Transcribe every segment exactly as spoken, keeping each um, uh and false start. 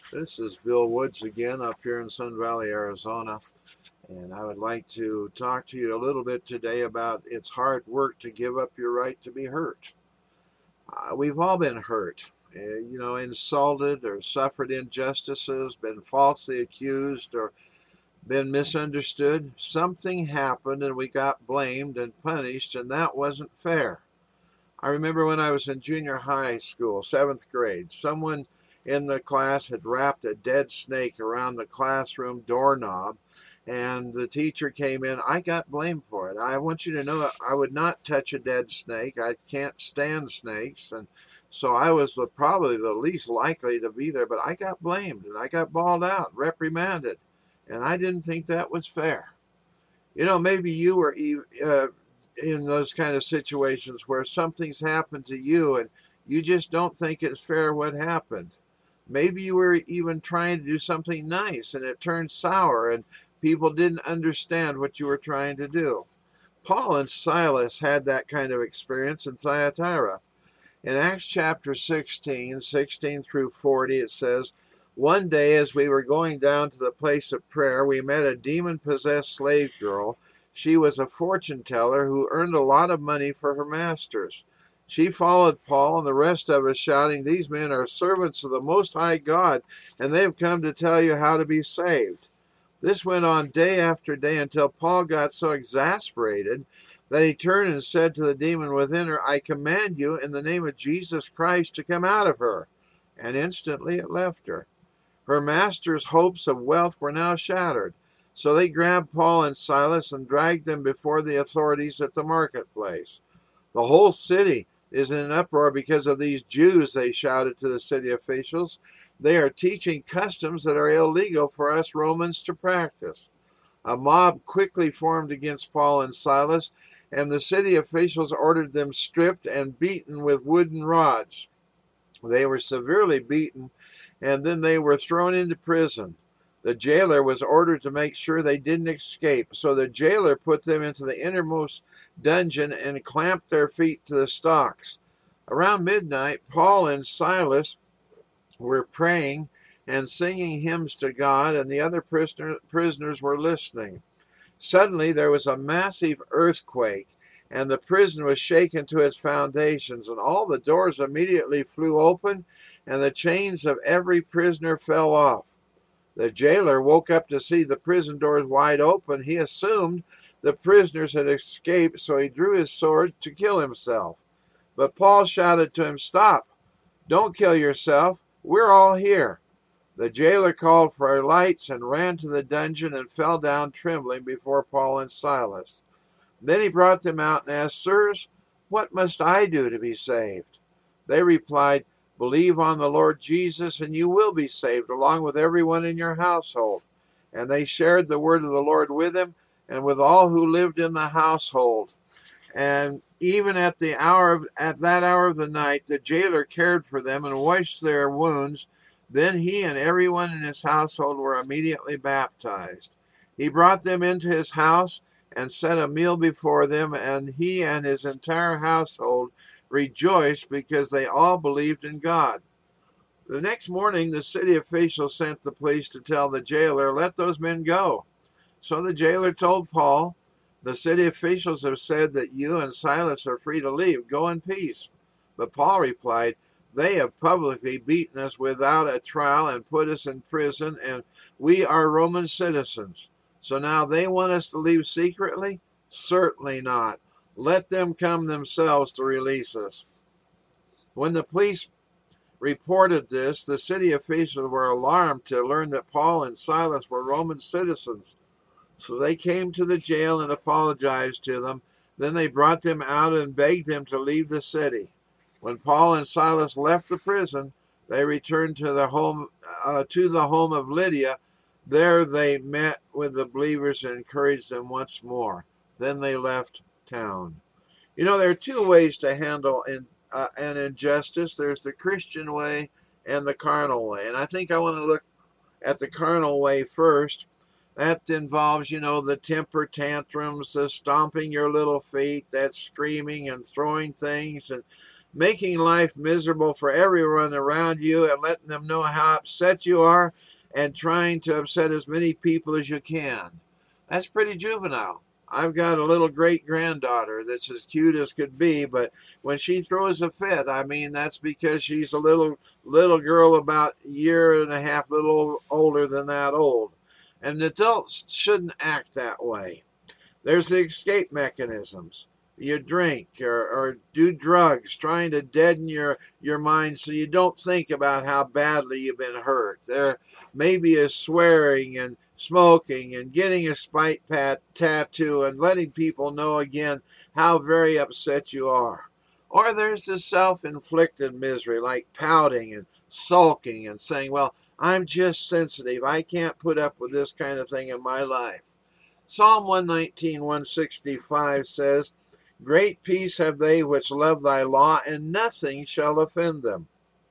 This is Bill Woods again up here in Sun Valley, Arizona, and I would like to talk to you a little bit today about it's hard work to give up your right to be hurt. Uh, we've all been hurt, uh, you know, insulted or suffered injustices, been falsely accused or been misunderstood. Something happened and we got blamed and punished, and that wasn't fair. I remember when I was in junior high school, seventh grade, someone in the class had wrapped a dead snake around the classroom doorknob, and the teacher came in. I got blamed for it. I want you to know I would not touch a dead snake. I can't stand snakes, and so I was the, probably the least likely to be there, but I got blamed, and I got bawled out, reprimanded, and I didn't think that was fair. You know, maybe you were uh, in those kind of situations where something's happened to you and you just don't think it's fair what happened. Maybe you were even trying to do something nice and it turned sour and people didn't understand what you were trying to do. Paul and Silas had that kind of experience in Thyatira. In Acts chapter sixteen, sixteen through forty, it says, "One day as we were going down to the place of prayer, we met a demon-possessed slave girl. She was a fortune teller who earned a lot of money for her masters. She followed Paul and the rest of us, shouting, 'These men are servants of the Most High God, and they have come to tell you how to be saved.' This went on day after day until Paul got so exasperated that he turned and said to the demon within her, 'I command you in the name of Jesus Christ to come out of her.' And instantly it left her. Her master's hopes of wealth were now shattered. So they grabbed Paul and Silas and dragged them before the authorities at the marketplace. 'The whole city is in an uproar because of these Jews,' they shouted to the city officials. 'They are teaching customs that are illegal for us Romans to practice.' A mob quickly formed against Paul and Silas, and the city officials ordered them stripped and beaten with wooden rods. They were severely beaten, and then they were thrown into prison. The jailer was ordered to make sure they didn't escape, so the jailer put them into the innermost dungeon and clamped their feet to the stocks. Around midnight, Paul and Silas were praying and singing hymns to God, and the other prisoner, prisoners were listening. Suddenly, there was a massive earthquake, and the prison was shaken to its foundations, and all the doors immediately flew open, and the chains of every prisoner fell off. The jailer woke up to see the prison doors wide open. He assumed the prisoners had escaped, so he drew his sword to kill himself. But Paul shouted to him, 'Stop! Don't kill yourself. We're all here.' The jailer called for lights and ran to the dungeon and fell down trembling before Paul and Silas. Then he brought them out and asked, 'Sirs, what must I do to be saved?' They replied, 'Believe on the Lord Jesus, and you will be saved, along with everyone in your household.' And they shared the word of the Lord with him and with all who lived in the household. And even at the hour of, at that hour of the night, the jailer cared for them and washed their wounds. Then he and everyone in his household were immediately baptized. He brought them into his house and set a meal before them, and he and his entire household rejoiced because they all believed in God. The next morning, the city officials sent the police to tell the jailer, 'Let those men go.' So the jailer told Paul, 'The city officials have said that you and Silas are free to leave. Go in peace.' But Paul replied, 'They have publicly beaten us without a trial and put us in prison, and we are Roman citizens. So now they want us to leave secretly? Certainly not. Let them come themselves to release us.' When the police reported this, the city officials were alarmed to learn that Paul and Silas were Roman citizens. So they came to the jail and apologized to them. Then they brought them out and begged them to leave the city. When Paul and Silas left the prison, they returned to the home uh, to the home of Lydia. There they met with the believers and encouraged them once more. Then they left town. You know, there are two ways to handle in, uh, an injustice. There's the Christian way and the carnal way. And I think I want to look at the carnal way first. That involves, you know, the temper tantrums, the stomping your little feet, that screaming and throwing things and making life miserable for everyone around you and letting them know how upset you are and trying to upset as many people as you can. That's pretty juvenile. I've got a little great-granddaughter that's as cute as could be, but when she throws a fit, I mean, that's because she's a little little girl about a year and a half, a little older than that old. And adults shouldn't act that way. There's the escape mechanisms. You drink or, or do drugs, trying to deaden your, your mind so you don't think about how badly you've been hurt. There maybe is swearing and smoking and getting a spite pat tattoo and letting people know again how very upset you are. Or there's the self-inflicted misery like pouting and sulking and saying, well, I'm just sensitive. I can't put up with this kind of thing in my life. Psalm one nineteen, one sixty-five says, great peace have they which love thy law, and nothing shall offend them.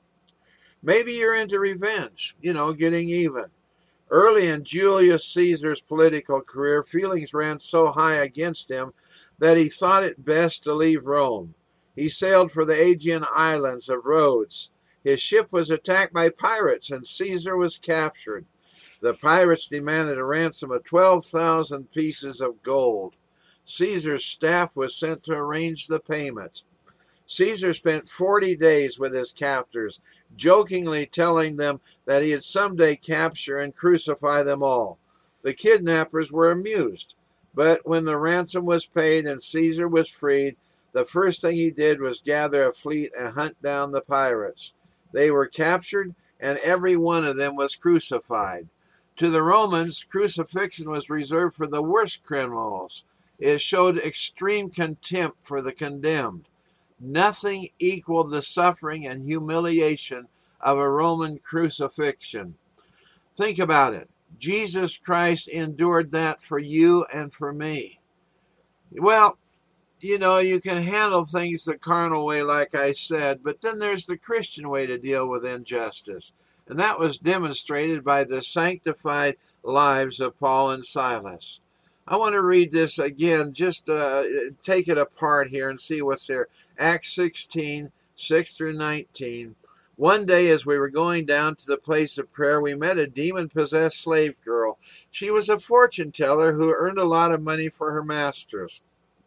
Maybe you're into revenge, you know, getting even. Early in Julius Caesar's political career, feelings ran so high against him that he thought it best to leave Rome. He sailed for the Aegean islands of Rhodes. His ship was attacked by pirates, and Caesar was captured. The pirates demanded a ransom of twelve thousand pieces of gold. Caesar's staff was sent to arrange the payment. Caesar spent forty days with his captors, jokingly telling them that he'd someday capture and crucify them all. The kidnappers were amused, but when the ransom was paid and Caesar was freed, the first thing he did was gather a fleet and hunt down the pirates. They were captured, and every one of them was crucified. To the Romans, crucifixion was reserved for the worst criminals. It showed extreme contempt for the condemned. Nothing equaled the suffering and humiliation of a Roman crucifixion. Think about it. Jesus Christ endured that for you and for me. Well, you know, you can handle things the carnal way, like I said, but then there's the Christian way to deal with injustice. And that was demonstrated by the sanctified lives of Paul and Silas. I want to read this again, just uh, take it apart here and see what's there. Acts sixteen, six through nineteen. One day as we were going down to the place of prayer, we met a demon-possessed slave girl. She was a fortune teller who earned a lot of money for her masters.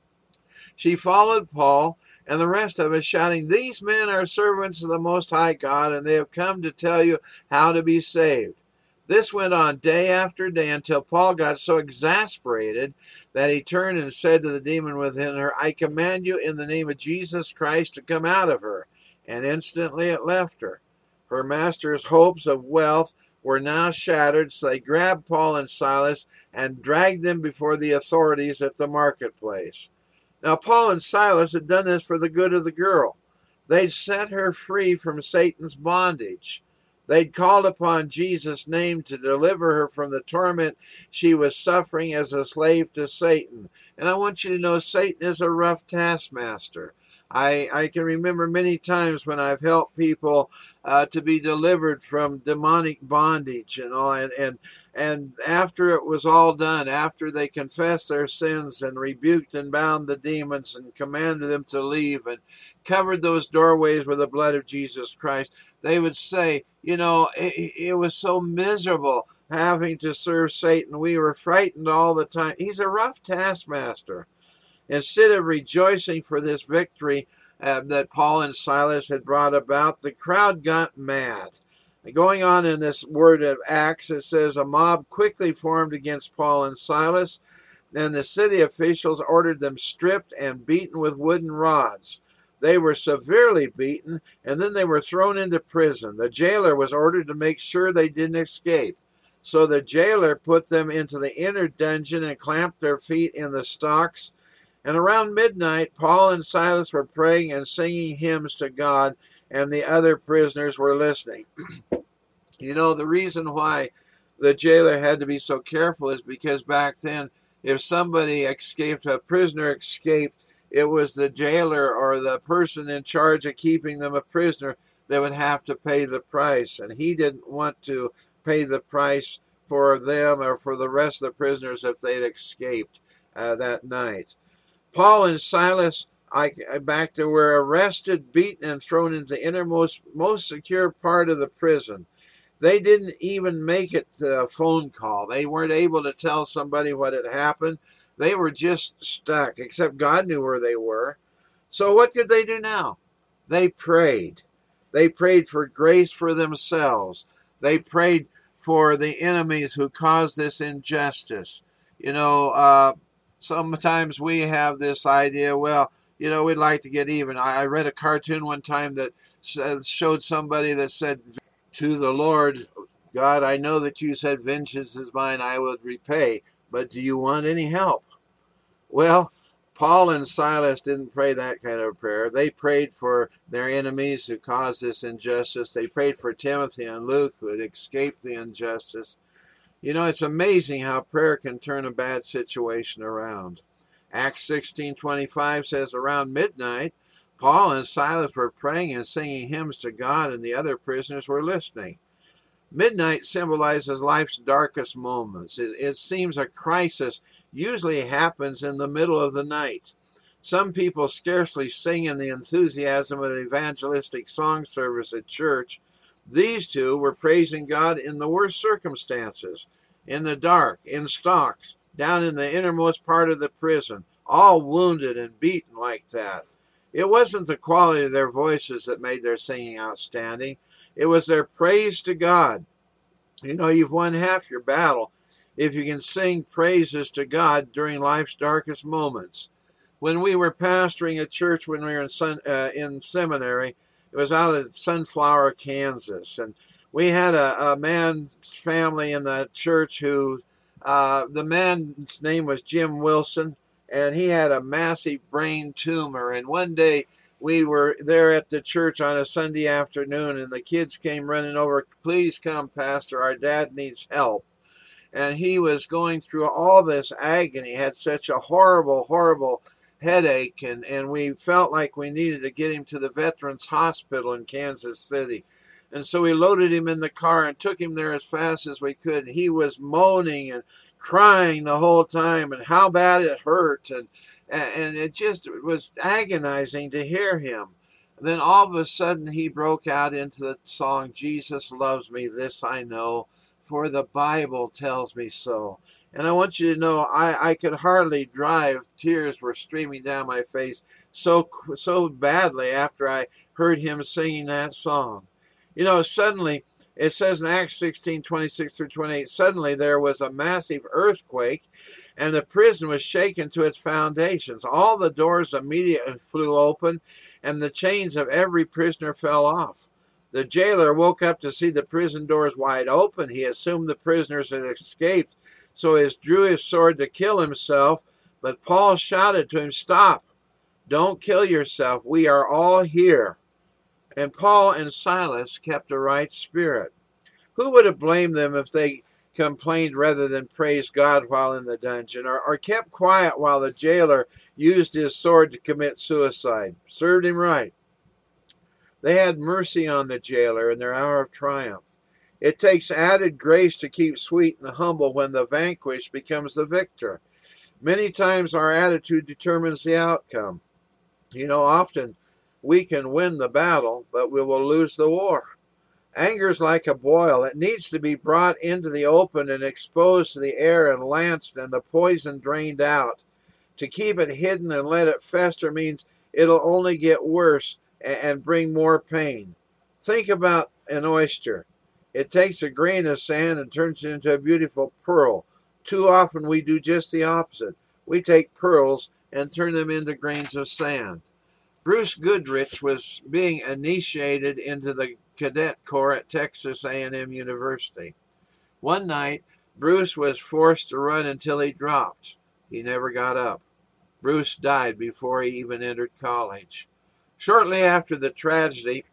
She followed Paul and the rest of us, shouting, these men are servants of the Most High God, and they have come to tell you how to be saved. This went on day after day until Paul got so exasperated that he turned and said to the demon within her, I command you in the name of Jesus Christ to come out of her. And instantly it left her. Her master's hopes of wealth were now shattered, so they grabbed Paul and Silas and dragged them before the authorities at the marketplace. Now Paul and Silas had done this for the good of the girl. They'd set her free from Satan's bondage. They'd called upon Jesus' name to deliver her from the torment she was suffering as a slave to Satan. And I want you to know Satan is a rough taskmaster. I, I can remember many times when I've helped people uh, to be delivered from demonic bondage and all, and, and and after it was all done, after they confessed their sins and rebuked and bound the demons and commanded them to leave and covered those doorways with the blood of Jesus Christ, they would say, you know, it, it was so miserable having to serve Satan. We were frightened all the time. He's a rough taskmaster. Instead of rejoicing for this victory uh, that Paul and Silas had brought about, the crowd got mad. Going on in this word of Acts, it says, a mob quickly formed against Paul and Silas, and the city officials ordered them stripped and beaten with wooden rods. They were severely beaten, and then they were thrown into prison. The jailer was ordered to make sure they didn't escape. So the jailer put them into the inner dungeon and clamped their feet in the stocks. And around midnight, Paul and Silas were praying and singing hymns to God, and the other prisoners were listening. You know, the reason why the jailer had to be so careful is because back then, if somebody escaped, a prisoner escaped, it was the jailer or the person in charge of keeping them a prisoner that would have to pay the price. And he didn't want to pay the price for them or for the rest of the prisoners if they'd escaped uh, that night. Paul and Silas I, back they were arrested, beaten, and thrown into the innermost, most secure part of the prison. They didn't even make it to a phone call. They weren't able to tell somebody what had happened. They were just stuck, except God knew where they were. So what could they do now? They prayed. They prayed for grace for themselves. They prayed for the enemies who caused this injustice. You know, uh, sometimes we have this idea, well, you know, we'd like to get even. I read a cartoon one time that showed somebody that said to the Lord, God, I know that you said vengeance is mine, I will repay, but do you want any help? Well, Paul and Silas didn't pray that kind of prayer. They prayed for their enemies who caused this injustice. They prayed for Timothy and Luke who had escaped the injustice. You know, it's amazing how prayer can turn a bad situation around. Acts sixteen twenty-five says, around midnight, Paul and Silas were praying and singing hymns to God, and the other prisoners were listening. Midnight symbolizes life's darkest moments. It, it seems a crisis usually happens in the middle of the night. Some people scarcely sing in the enthusiasm of an evangelistic song service at church. These two were praising God in the worst circumstances, in the dark, in stocks, down in the innermost part of the prison, all wounded and beaten like that. It wasn't the quality of their voices that made their singing outstanding. It was their praise to God. You know, you've won half your battle if you can sing praises to God during life's darkest moments. When we were pastoring a church when we were in, sun, uh, in seminary, it was out in Sunflower, Kansas, and we had a, a man's family in the church who, uh, the man's name was Jim Wilson, and he had a massive brain tumor. And one day we were there at the church on a Sunday afternoon, and the kids came running over, please come, Pastor, our dad needs help. And he was going through all this agony, had such a horrible, horrible headache, and, and we felt like we needed to get him to the Veterans Hospital in Kansas City. And so we loaded him in the car and took him there as fast as we could. He was moaning and crying the whole time, and how bad it hurt, and and it just was agonizing to hear him. And then all of a sudden he broke out into the song, Jesus loves me, this I know, for the Bible tells me so. And I want you to know, I, I could hardly drive. Tears were streaming down my face so so badly after I heard him singing that song. You know, suddenly, it says in Acts sixteen, twenty-six through twenty-eight, suddenly there was a massive earthquake, and the prison was shaken to its foundations. All the doors immediately flew open, and the chains of every prisoner fell off. The jailer woke up to see the prison doors wide open. He assumed the prisoners had escaped, so he drew his sword to kill himself. But Paul shouted to him, stop, don't kill yourself. We are all here. And Paul and Silas kept a right spirit. Who would have blamed them if they complained rather than praised God while in the dungeon, or, or kept quiet while the jailer used his sword to commit suicide? Served him right. They had mercy on the jailer in their hour of triumph. It takes added grace to keep sweet and humble when the vanquished becomes the victor. Many times our attitude determines the outcome. You know, often we can win the battle, but we will lose the war. Anger is like a boil. It needs to be brought into the open and exposed to the air and lanced and the poison drained out. To keep it hidden and let it fester means it'll only get worse and bring more pain. Think about an oyster. It takes a grain of sand and turns it into a beautiful pearl. Too often we do just the opposite. We take pearls and turn them into grains of sand. Bruce Goodrich was being initiated into the cadet corps at Texas A and M University. One night, Bruce was forced to run until he dropped. He never got up. Bruce died before he even entered college. Shortly after the tragedy,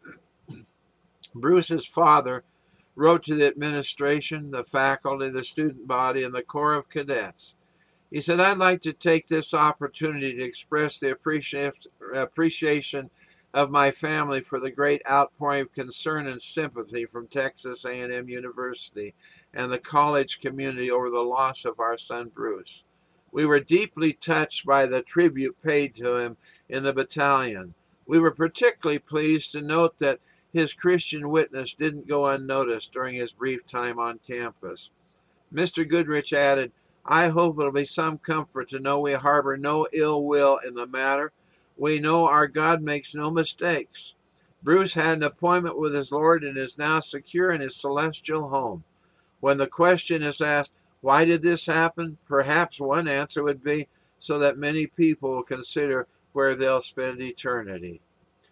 Bruce's father wrote to the administration, the faculty, the student body, and the Corps of Cadets. He said, I'd like to take this opportunity to express the appreciation of my family for the great outpouring of concern and sympathy from Texas A and M University and the college community over the loss of our son Bruce. We were deeply touched by the tribute paid to him in the battalion. We were particularly pleased to note that his Christian witness didn't go unnoticed during his brief time on campus. Mister Goodrich added, "I hope it'll be some comfort to know we harbor no ill will in the matter. We know our God makes no mistakes. Bruce had an appointment with his Lord and is now secure in his celestial home. When the question is asked, why did this happen? Perhaps one answer would be, so that many people will consider where they'll spend eternity."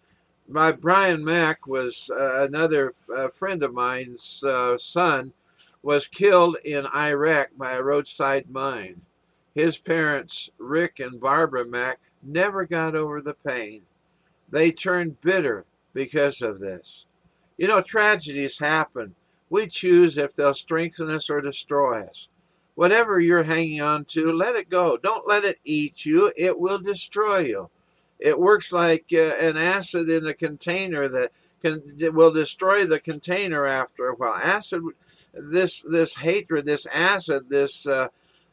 My Brian Mack was uh, another uh, friend of mine's uh, son was killed in Iraq by a roadside mine. His parents, Rick and Barbara Mack, never got over the pain. They turned bitter because of this. You know, tragedies happen. We choose if they'll strengthen us or destroy us. Whatever you're hanging on to, let it go. Don't let it eat you. It will destroy you. It works like uh, an acid in a container that can will destroy the container after a while. Acid, this this hatred, this acid, this uh,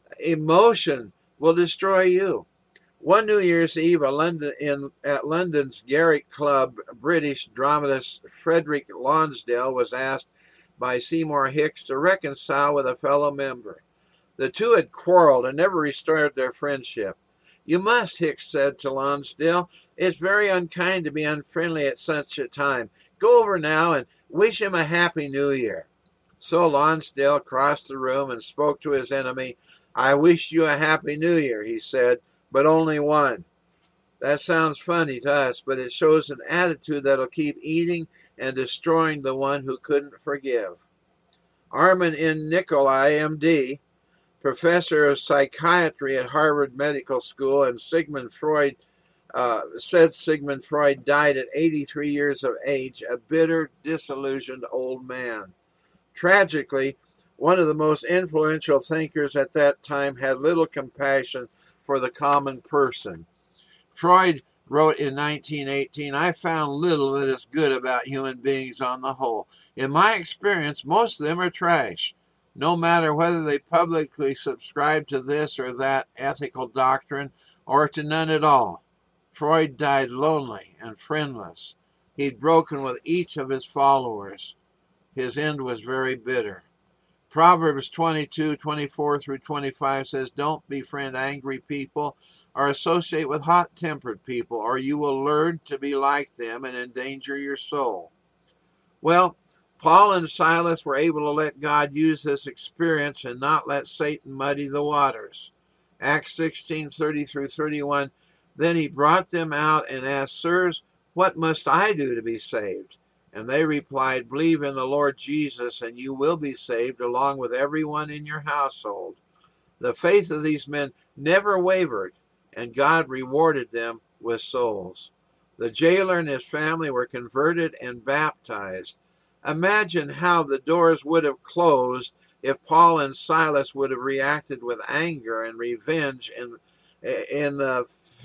emotion will destroy you. One New Year's Eve, a London, in, at London's Garrick Club, British dramatist Frederick Lonsdale was asked by Seymour Hicks to reconcile with a fellow member. The two had quarreled and never restored their friendship. "You must," Hicks said to Lonsdale. "It's very unkind to be unfriendly at such a time. Go over now and wish him a happy new year." So Lonsdale crossed the room and spoke to his enemy. "I wish you a happy new year," he said, "but only one." That sounds funny to us, but it shows an attitude that'll keep eating and destroying the one who couldn't forgive. Armin N. Nicolai, M D, professor of psychiatry at Harvard Medical School, and Sigmund Freud, uh, said Sigmund Freud died at eighty-three years of age, a bitter, disillusioned old man. Tragically, one of the most influential thinkers at that time had little compassion for the common person. Freud wrote in nineteen eighteen, "I found little that is good about human beings on the whole. In my experience, most of them are trash, no matter whether they publicly subscribe to this or that ethical doctrine or to none at all." Freud died lonely and friendless. He'd broken with each of his followers. His end was very bitter. Proverbs twenty-two, twenty-four through twenty-five says, "Don't befriend angry people or associate with hot-tempered people, or you will learn to be like them and endanger your soul." Well, Paul and Silas were able to let God use this experience and not let Satan muddy the waters. Acts sixteen, thirty through thirty-one, "Then he brought them out and asked, 'Sirs, what must I do to be saved?' And they replied, 'Believe in the Lord Jesus, and you will be saved, along with everyone in your household.' The faith of these men never wavered, and God rewarded them with souls. The jailer and his family were converted and baptized. Imagine how the doors would have closed if Paul and Silas would have reacted with anger and revenge in, in the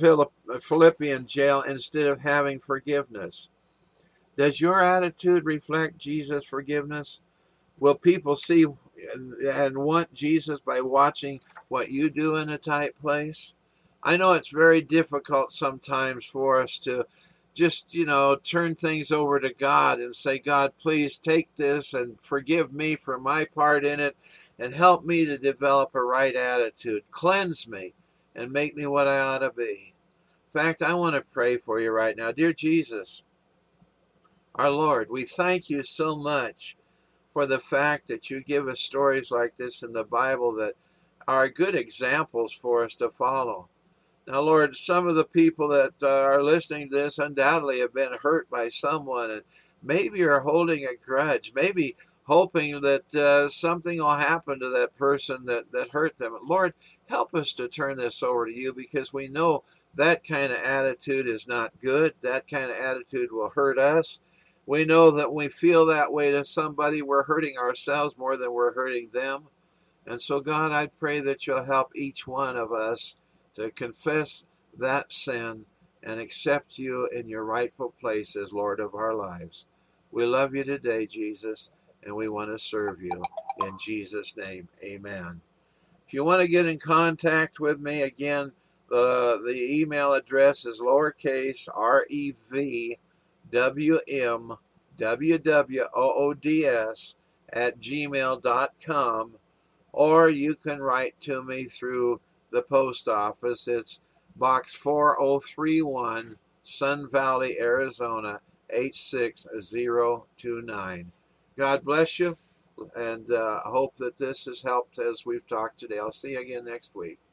Philippian jail instead of having forgiveness. Does your attitude reflect Jesus' forgiveness? Will people see and want Jesus by watching what you do in a tight place? I know it's very difficult sometimes for us to just, you know, turn things over to God and say, "God, please take this and forgive me for my part in it and help me to develop a right attitude. Cleanse me and make me what I ought to be." In fact, I want to pray for you right now. Dear Jesus, our Lord, we thank you so much for the fact that you give us stories like this in the Bible that are good examples for us to follow. Now, Lord, some of the people that uh, are listening to this undoubtedly have been hurt by someone and maybe are holding a grudge, maybe hoping that uh, something will happen to that person that, that hurt them. Lord, help us to turn this over to you, because we know that kind of attitude is not good. That kind of attitude will hurt us. We know that when we feel that way to somebody, we're hurting ourselves more than we're hurting them. And so, God, I pray that you'll help each one of us to confess that sin and accept you in your rightful place as Lord of our lives. We love you today, Jesus, and we want to serve you. In Jesus' name, amen. If you want to get in contact with me, again, the, the email address is lowercase r e v w m w w o o d s at gmail dot com, or you can write to me through the post office. It's Box four oh three one, Sun Valley, Arizona, eight six zero two nine. God bless you, and uh, hope that this has helped as we've talked today. I'll see you again next week.